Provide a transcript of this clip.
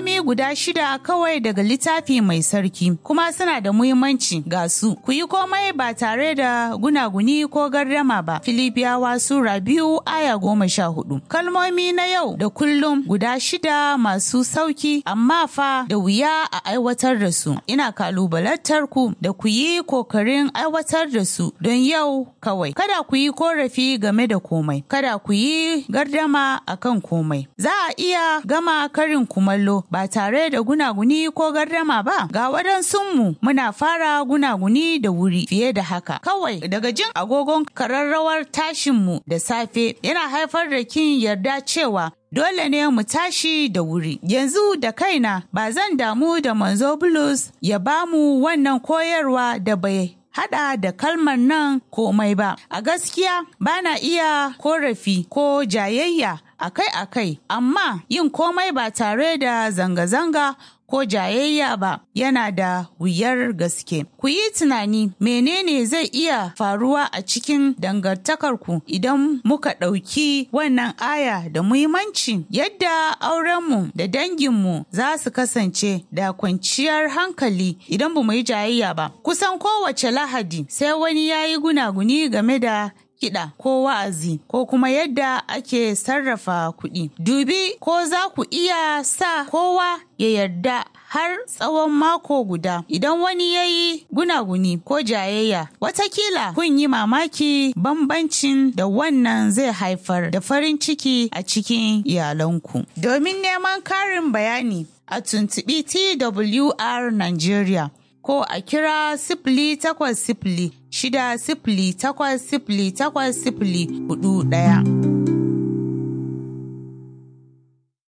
kalmomi guda 6 kawai daga littafi mai sarki, kuma suna da muhimmanci ga su. Ku yi komai ba tare da gunaguni ko gardama ba. Filipiyawa Sura 2 aya 14. Kalmomi na yau da kullum guda 6 masu sauki amma fa da wuya a aiwatar da su. Ina kalubalantar ku da ku yi kokarin aiwatar da su don yau kawai. Kada ku yi korafi game da komai. Kada ku yi gardama akan komai. Za a iya gama karin kumallo ba tare da gunaguni ko gardama ba. Ga waɗansunmu muna fara gunaguni da wuri fiye da haka. Kawai daga jin agogon kararrawar tashinmu da safe yana haifar da kin yarda cewa dole ne mu tashi da wuri. Yanzu da kaina ba zan damu da Manzo Bulus ya bamu wannan koyarwa da bai hada da kalmar nan komai ba. A gaskiya bana iya korafi ko jayayya akai-akai, amma yin komai ba tare da zanga-zanga ko jayayya ba yana da wuyar gaske. Ku yi tunani menene zai iya faruwa a cikin dangantakarku idan muka ɗauki wannan aya da muhimmanci. Yadda aurenmu da danginmu za su kasance da kwanciyar hankali idan ba mu yi jayayya ba. Kusan kowace Lahadi sai wani ya yi gunaguni game da kiɗa ko wa'azi ko kuma yadda ake sarrafa kuɗi. Dubi ko za ku iya sa kowa ya yarda har tsawon mako guda. Idan wani ya yi gunaguni ko jayayya, watakila kun yi mamaki bambancin da wannan zai haifar da farin ciki a cikin iyalanku. Domin neman karin bayani a tuntuɓi TWR Nigeria ko a kira 0800 608 0800 4 ɗaya.